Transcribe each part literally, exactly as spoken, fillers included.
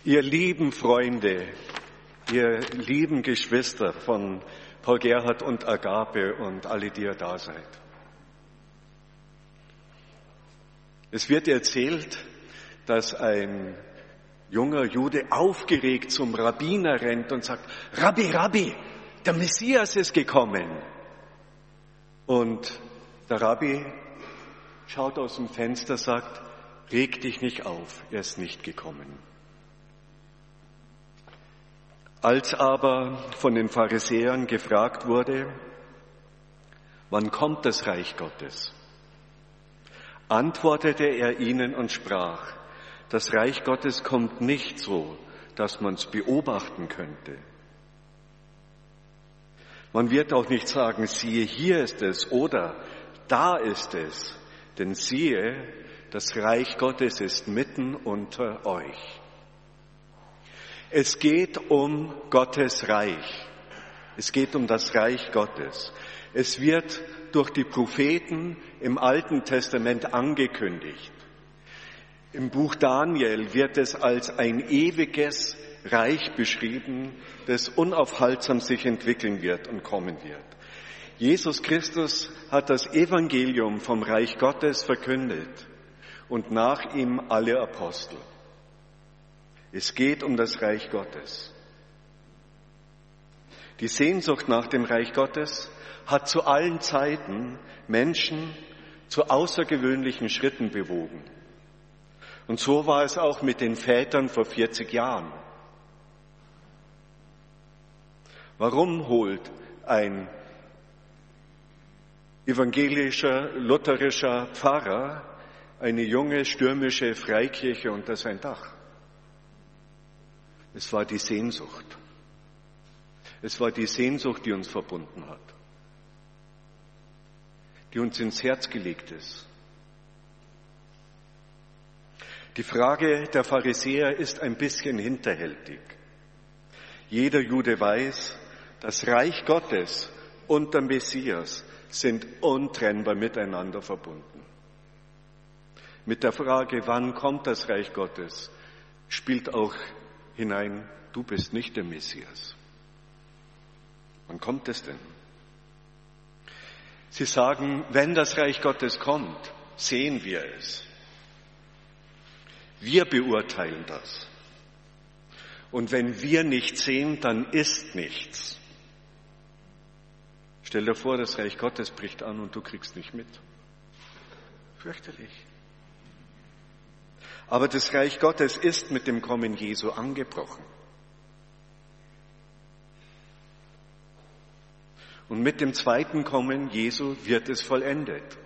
Ihr lieben Freunde, ihr lieben Geschwister von Paul Gerhard und Agape und alle, die ihr da seid. Es wird erzählt, dass ein junger Jude aufgeregt zum Rabbiner rennt und sagt, Rabbi, Rabbi, der Messias ist gekommen. Und der Rabbi schaut aus dem Fenster, sagt, reg dich nicht auf, er ist nicht gekommen. Als aber von den Pharisäern gefragt wurde, wann kommt das Reich Gottes, antwortete er ihnen und sprach, das Reich Gottes kommt nicht so, dass man es beobachten könnte. Man wird auch nicht sagen, siehe, hier ist es oder da ist es, denn siehe, das Reich Gottes ist mitten unter euch. Es geht um Gottes Reich. Es geht um das Reich Gottes. Es wird durch die Propheten im Alten Testament angekündigt. Im Buch Daniel wird es als ein ewiges Reich beschrieben, das unaufhaltsam sich entwickeln wird und kommen wird. Jesus Christus hat das Evangelium vom Reich Gottes verkündet und nach ihm alle Apostel. Es geht um das Reich Gottes. Die Sehnsucht nach dem Reich Gottes hat zu allen Zeiten Menschen zu außergewöhnlichen Schritten bewogen. Und so war es auch mit den Vätern vor vierzig Jahren. Warum holt ein evangelischer, lutherischer Pfarrer eine junge, stürmische Freikirche unter sein Dach? Es war die Sehnsucht. Es war die Sehnsucht, die uns verbunden hat, die uns ins Herz gelegt ist. Die Frage der Pharisäer ist ein bisschen hinterhältig. Jeder Jude weiß, das Reich Gottes und der Messias sind untrennbar miteinander verbunden. Mit der Frage, wann kommt das Reich Gottes, spielt auch hinein, du bist nicht der Messias. Wann kommt es denn? Sie sagen, wenn das Reich Gottes kommt, sehen wir es. Wir beurteilen das. Und wenn wir nicht sehen, dann ist nichts. Stell dir vor, das Reich Gottes bricht an und du kriegst nicht mit. Fürchterlich. Aber das Reich Gottes ist mit dem Kommen Jesu angebrochen. Und mit dem zweiten Kommen Jesu wird es vollendet.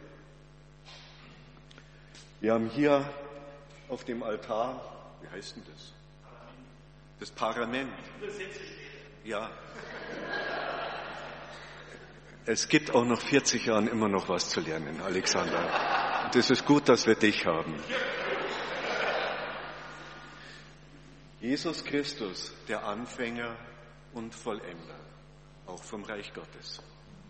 Wir haben hier auf dem Altar, wie heißt denn das? Das Parament. Ja. Es gibt auch nach vierzig Jahren immer noch was zu lernen, Alexander. Und es ist gut, dass wir dich haben. Jesus Christus, der Anfänger und Vollender, auch vom Reich Gottes.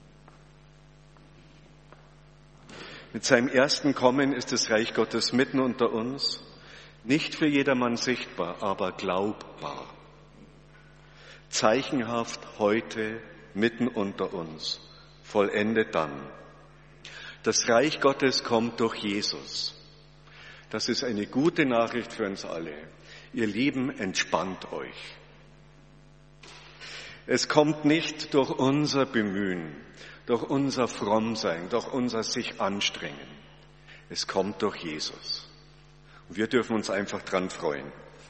Mit seinem ersten Kommen ist das Reich Gottes mitten unter uns, nicht für jedermann sichtbar, aber glaubbar. Zeichenhaft heute mitten unter uns, vollendet dann. Das Reich Gottes kommt durch Jesus. Das ist eine gute Nachricht für uns alle. Ihr Lieben, entspannt euch. Es kommt nicht durch unser Bemühen, durch unser Frommsein, durch unser sich anstrengen. Es kommt durch Jesus. Und wir dürfen uns einfach dran freuen.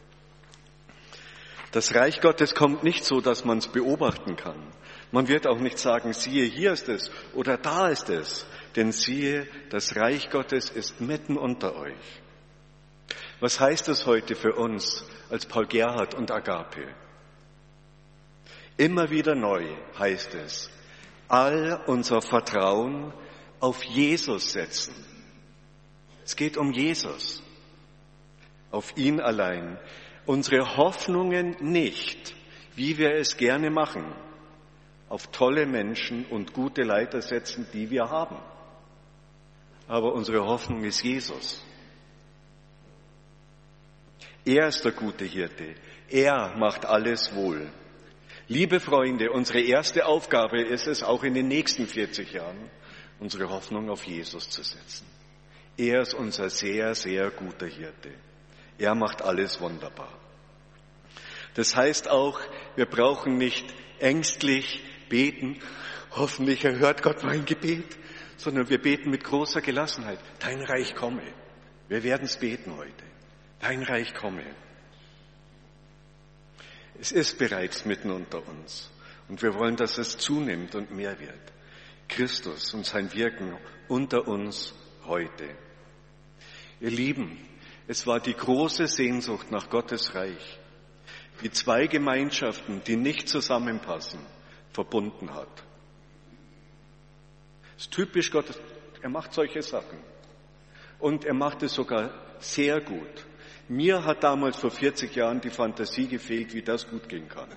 Das Reich Gottes kommt nicht so, dass man es beobachten kann. Man wird auch nicht sagen, siehe, hier ist es oder da ist es. Denn siehe, das Reich Gottes ist mitten unter euch. Was heißt das heute für uns als Paul Gerhard und Agape? Immer wieder neu heißt es, all unser Vertrauen auf Jesus setzen. Es geht um Jesus, auf ihn allein. Unsere Hoffnungen nicht, wie wir es gerne machen, auf tolle Menschen und gute Leiter setzen, die wir haben. Aber unsere Hoffnung ist Jesus. Er ist der gute Hirte. Er macht alles wohl. Liebe Freunde, unsere erste Aufgabe ist es, auch in den nächsten vierzig Jahren unsere Hoffnung auf Jesus zu setzen. Er ist unser sehr, sehr guter Hirte. Er macht alles wunderbar. Das heißt auch, wir brauchen nicht ängstlich beten, hoffentlich erhört Gott mein Gebet, sondern wir beten mit großer Gelassenheit. Dein Reich komme. Wir werden es beten heute. Dein Reich komme. Es ist bereits mitten unter uns und wir wollen, dass es zunimmt und mehr wird. Christus und sein Wirken unter uns heute. Ihr Lieben, es war die große Sehnsucht nach Gottes Reich, die zwei Gemeinschaften, die nicht zusammenpassen, verbunden hat. Es ist typisch Gott, er macht solche Sachen. Und er macht es sogar sehr gut. Mir hat damals vor vierzig Jahren die Fantasie gefehlt, wie das gut gehen kann.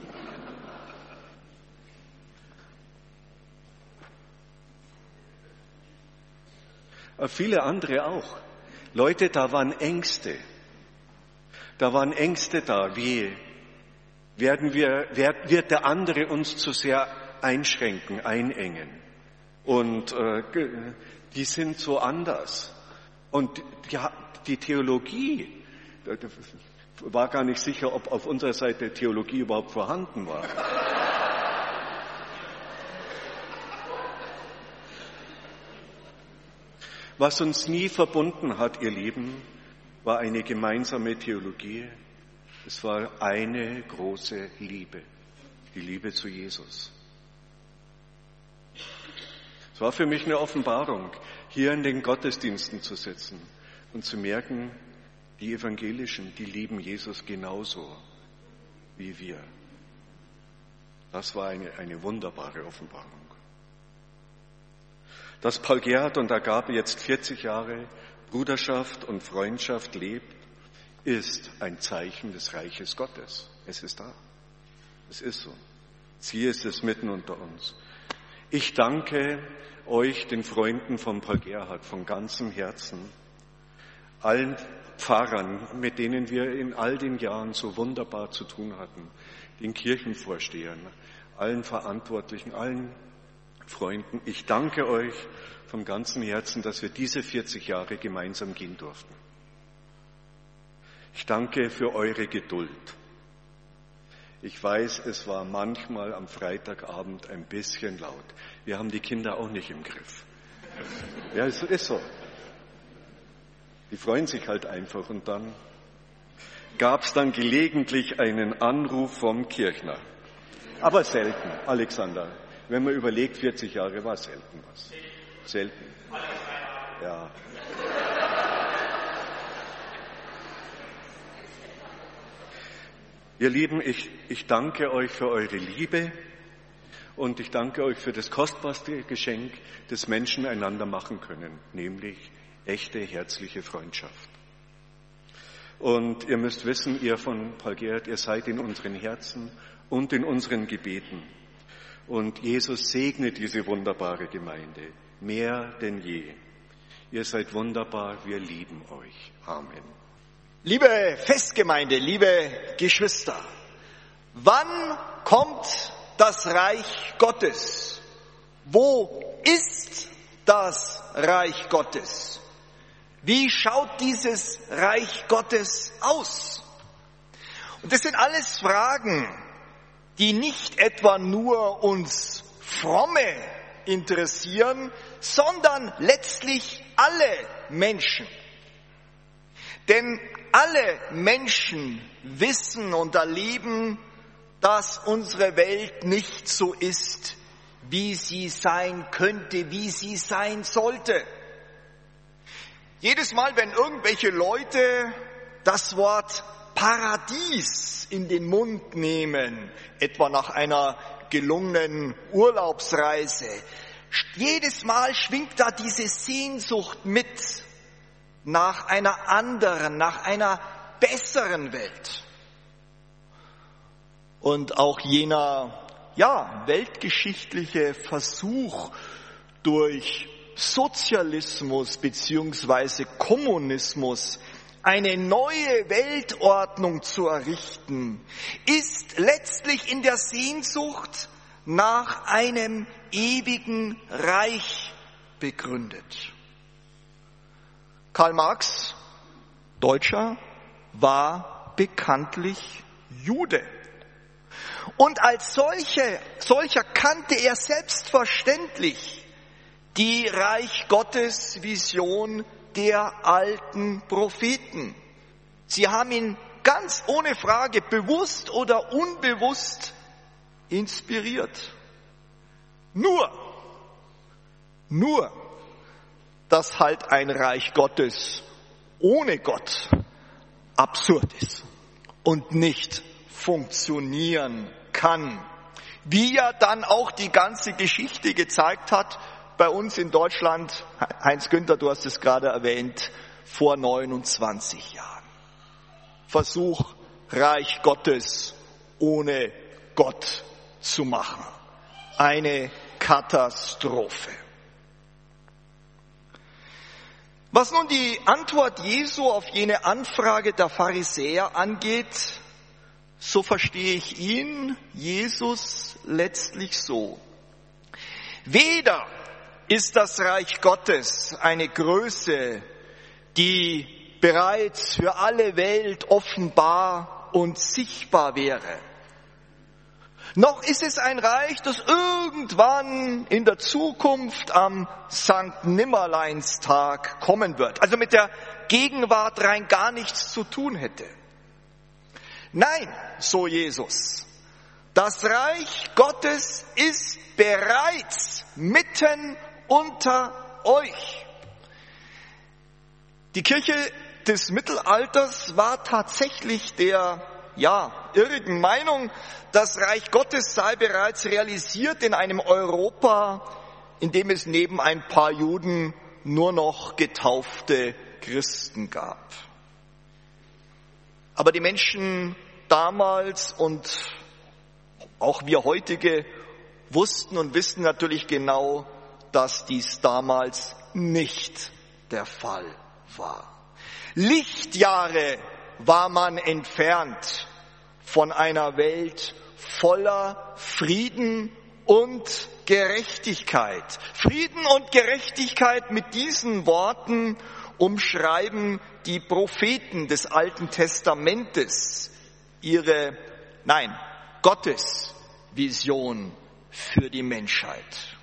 Aber viele andere auch. Leute, da waren Ängste. Da waren Ängste da, wie werden wir, wird der andere uns zu sehr einschränken, einengen. Und äh, die sind so anders. Und ja, die Theologie, war gar nicht sicher, ob auf unserer Seite Theologie überhaupt vorhanden war. Was uns nie verbunden hat, ihr Lieben, war eine gemeinsame Theologie. Es war eine große Liebe, die Liebe zu Jesus. Es war für mich eine Offenbarung, hier in den Gottesdiensten zu sitzen und zu merken, die Evangelischen, die lieben Jesus genauso wie wir. Das war eine, eine wunderbare Offenbarung. Dass Paul Gerhard und Agape jetzt vierzig Jahre Bruderschaft und Freundschaft lebt, ist ein Zeichen des Reiches Gottes. Es ist da. Es ist so. Sie ist es mitten unter uns. Ich danke euch, den Freunden von Paul Gerhard, von ganzem Herzen, allen Pfarrern, mit denen wir in all den Jahren so wunderbar zu tun hatten, den Kirchenvorstehern, allen Verantwortlichen, allen Freunden. Ich danke euch von ganzem Herzen, dass wir diese vierzig Jahre gemeinsam gehen durften. Ich danke für eure Geduld. Ich weiß, es war manchmal am Freitagabend ein bisschen laut. Wir haben die Kinder auch nicht im Griff. Ja, es ist so. Die freuen sich halt einfach und dann gab es dann gelegentlich einen Anruf vom Kirchner. Aber selten, Alexander. Wenn man überlegt, vierzig Jahre war selten was. Selten. Ja. Ihr Lieben, ich, ich danke euch für eure Liebe und ich danke euch für das kostbarste Geschenk, das Menschen einander machen können, nämlich echte, herzliche Freundschaft. Und ihr müsst wissen, ihr von Paul Gerhard, ihr seid in unseren Herzen und in unseren Gebeten. Und Jesus segne diese wunderbare Gemeinde, mehr denn je. Ihr seid wunderbar, wir lieben euch. Amen. Liebe Festgemeinde, liebe Geschwister, wann kommt das Reich Gottes? Wo ist das Reich Gottes? Wie schaut dieses Reich Gottes aus? Und das sind alles Fragen, die nicht etwa nur uns Fromme interessieren, sondern letztlich alle Menschen. Denn alle Menschen wissen und erleben, dass unsere Welt nicht so ist, wie sie sein könnte, wie sie sein sollte. Jedes Mal, wenn irgendwelche Leute das Wort Paradies in den Mund nehmen, etwa nach einer gelungenen Urlaubsreise, jedes Mal schwingt da diese Sehnsucht mit nach einer anderen, nach einer besseren Welt. Und auch jener, ja, weltgeschichtliche Versuch durch Sozialismus beziehungsweise Kommunismus eine neue Weltordnung zu errichten, ist letztlich in der Sehnsucht nach einem ewigen Reich begründet. Karl Marx, Deutscher, war bekanntlich Jude. Und als solche, solcher kannte er selbstverständlich die Reich Gottes Vision der alten Propheten. Sie haben ihn ganz ohne Frage bewusst oder unbewusst inspiriert. Nur, nur, dass halt ein Reich Gottes ohne Gott absurd ist und nicht funktionieren kann. Wie ja dann auch die ganze Geschichte gezeigt hat, bei uns in Deutschland, Heinz Günther, du hast es gerade erwähnt, vor neunundzwanzig Jahren. Versuch, Reich Gottes ohne Gott zu machen. Eine Katastrophe. Was nun die Antwort Jesu auf jene Anfrage der Pharisäer angeht, so verstehe ich ihn, Jesus, letztlich so. Weder ist das Reich Gottes eine Größe, die bereits für alle Welt offenbar und sichtbar wäre. Noch ist es ein Reich, das irgendwann in der Zukunft am Sankt Nimmerleinstag kommen wird, also mit der Gegenwart rein gar nichts zu tun hätte. Nein, so Jesus, das Reich Gottes ist bereits mitten unter euch. Die Kirche des Mittelalters war tatsächlich der, ja, irrigen Meinung, das Reich Gottes sei bereits realisiert in einem Europa, in dem es neben ein paar Juden nur noch getaufte Christen gab. Aber die Menschen damals und auch wir heutige wussten und wissen natürlich genau, dass dies damals nicht der Fall war. Lichtjahre war man entfernt von einer Welt voller Frieden und Gerechtigkeit. Frieden und Gerechtigkeit, mit diesen Worten umschreiben die Propheten des Alten Testamentes ihre, nein, Gottes Vision für die Menschheit.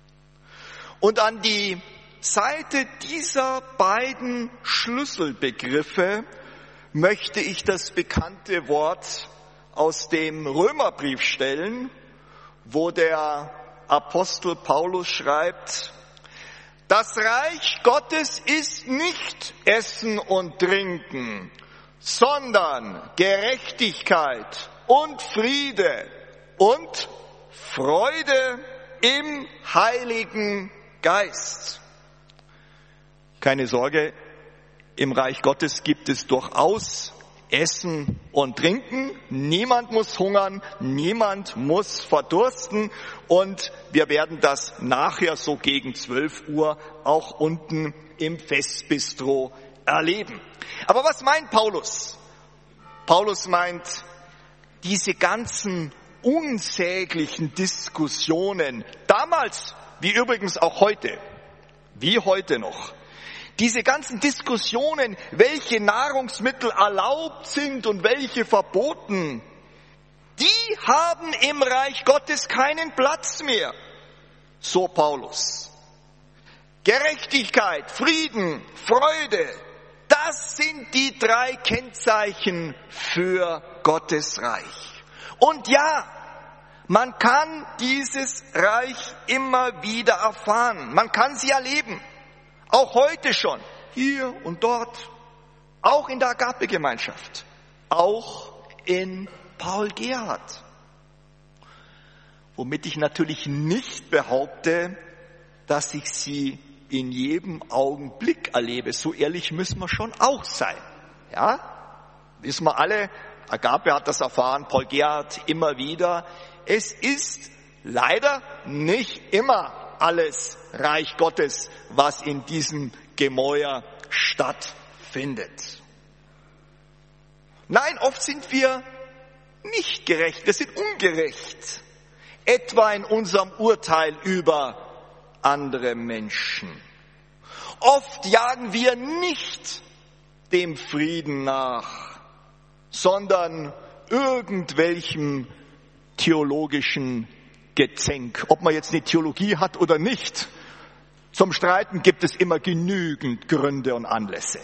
Und an die Seite dieser beiden Schlüsselbegriffe möchte ich das bekannte Wort aus dem Römerbrief stellen, wo der Apostel Paulus schreibt: Das Reich Gottes ist nicht Essen und Trinken, sondern Gerechtigkeit und Friede und Freude im Heiligen Geist. Keine Sorge, im Reich Gottes gibt es durchaus Essen und Trinken. Niemand muss hungern, niemand muss verdursten. Und wir werden das nachher so gegen zwölf Uhr auch unten im Festbistro erleben. Aber was meint Paulus? Paulus meint, diese ganzen unsäglichen Diskussionen, damals wie übrigens auch heute, wie heute noch, diese ganzen Diskussionen, welche Nahrungsmittel erlaubt sind und welche verboten, die haben im Reich Gottes keinen Platz mehr. So Paulus. Gerechtigkeit, Frieden, Freude, das sind die drei Kennzeichen für Gottes Reich. Und ja, man kann dieses Reich immer wieder erfahren. Man kann sie erleben. Auch heute schon, hier und dort, auch in der Agape-Gemeinschaft, auch in Paul Gerhardt. Womit ich natürlich nicht behaupte, dass ich sie in jedem Augenblick erlebe. So ehrlich müssen wir schon auch sein. Ja, wissen wir alle, Agape hat das erfahren, Paul Gerhardt immer wieder. Es ist leider nicht immer alles Reich Gottes, was in diesem Gemäuer stattfindet. Nein, oft sind wir nicht gerecht, wir sind ungerecht. Etwa in unserem Urteil über andere Menschen. Oft jagen wir nicht dem Frieden nach, sondern irgendwelchem theologischen Gezänk. Ob man jetzt eine Theologie hat oder nicht, zum Streiten gibt es immer genügend Gründe und Anlässe.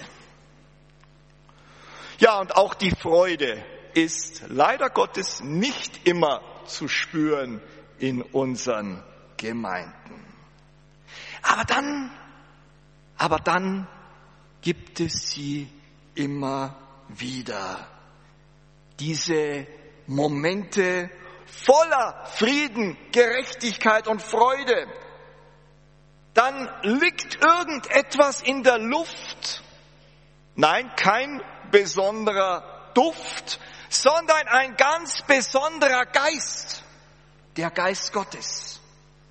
Ja, und auch die Freude ist leider Gottes nicht immer zu spüren in unseren Gemeinden. Aber dann, aber dann gibt es sie immer wieder. Diese Momente voller Frieden, Gerechtigkeit und Freude. Dann liegt irgendetwas in der Luft. Nein, kein besonderer Duft, sondern ein ganz besonderer Geist. Der Geist Gottes.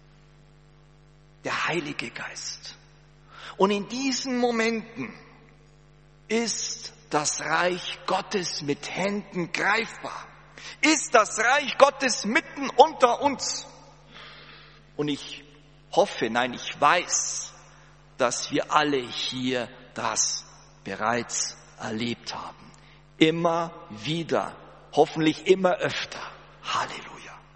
Der Heilige Geist. Und in diesen Momenten ist das Reich Gottes mit Händen greifbar. Ist das Reich Gottes mitten unter uns. Und ich hoffe, nein, ich weiß, dass wir alle hier das bereits erlebt haben. Immer wieder, hoffentlich immer öfter. Halleluja.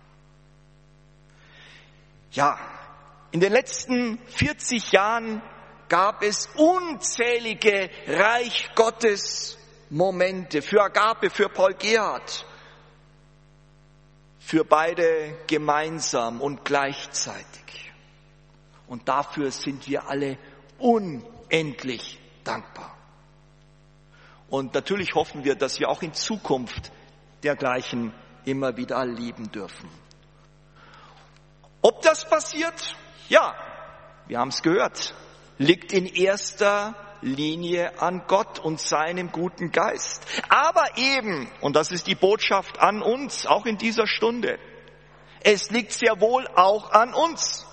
Ja, in den letzten vierzig Jahren gab es unzählige Reich Gottes Momente für Agape, für Paul Gerhard, für beide gemeinsam und gleichzeitig. Und dafür sind wir alle unendlich dankbar. Und natürlich hoffen wir, dass wir auch in Zukunft dergleichen immer wieder erleben dürfen. Ob das passiert? Ja, wir haben es gehört, liegt in erster Linie an Gott und seinem guten Geist. Aber eben, und das ist die Botschaft an uns, auch in dieser Stunde, es liegt sehr wohl auch an uns.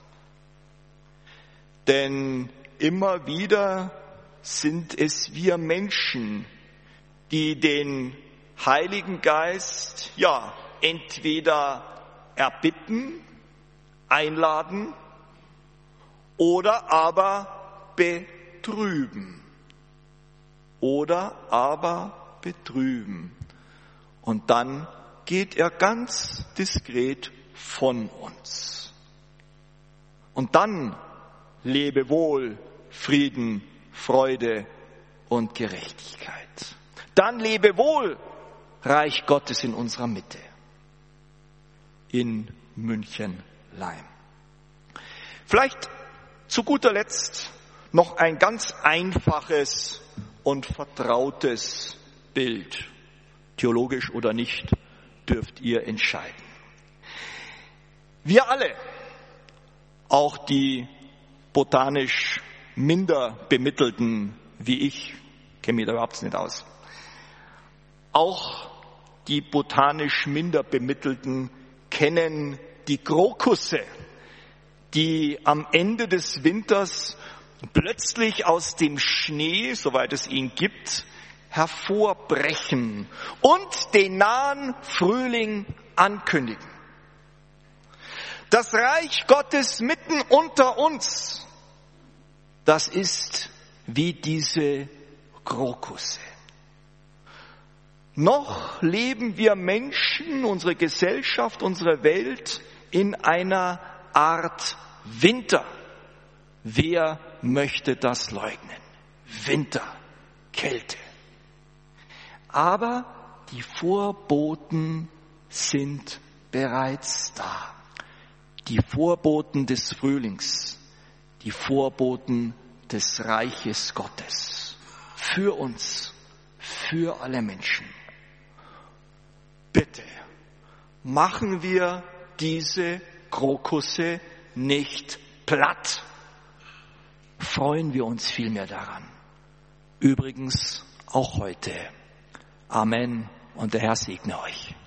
Denn immer wieder sind es wir Menschen, die den Heiligen Geist, ja, entweder erbitten, einladen oder aber betrüben. Oder aber betrüben. Und dann geht er ganz diskret von uns. Und dann lebe wohl Frieden, Freude und Gerechtigkeit. Dann lebe wohl Reich Gottes in unserer Mitte. In Münchenleim. Vielleicht zu guter Letzt noch ein ganz einfaches und vertrautes Bild. Theologisch oder nicht, dürft ihr entscheiden. Wir alle, auch die botanisch minder Bemittelten wie ich, kenne mich da überhaupt nicht aus, auch die botanisch minder Bemittelten kennen die Krokusse, die am Ende des Winters plötzlich aus dem Schnee, soweit es ihn gibt, hervorbrechen und den nahen Frühling ankündigen. Das Reich Gottes mitten unter uns, das ist wie diese Krokusse. Noch leben wir Menschen, unsere Gesellschaft, unsere Welt in einer Art Winter. Wer möchte das leugnen? Winter, Kälte. Aber die Vorboten sind bereits da. Die Vorboten des Frühlings, die Vorboten des Reiches Gottes. Für uns, für alle Menschen. Bitte, machen wir diese Krokusse nicht platt. Freuen wir uns vielmehr daran. Übrigens auch heute. Amen und der Herr segne euch.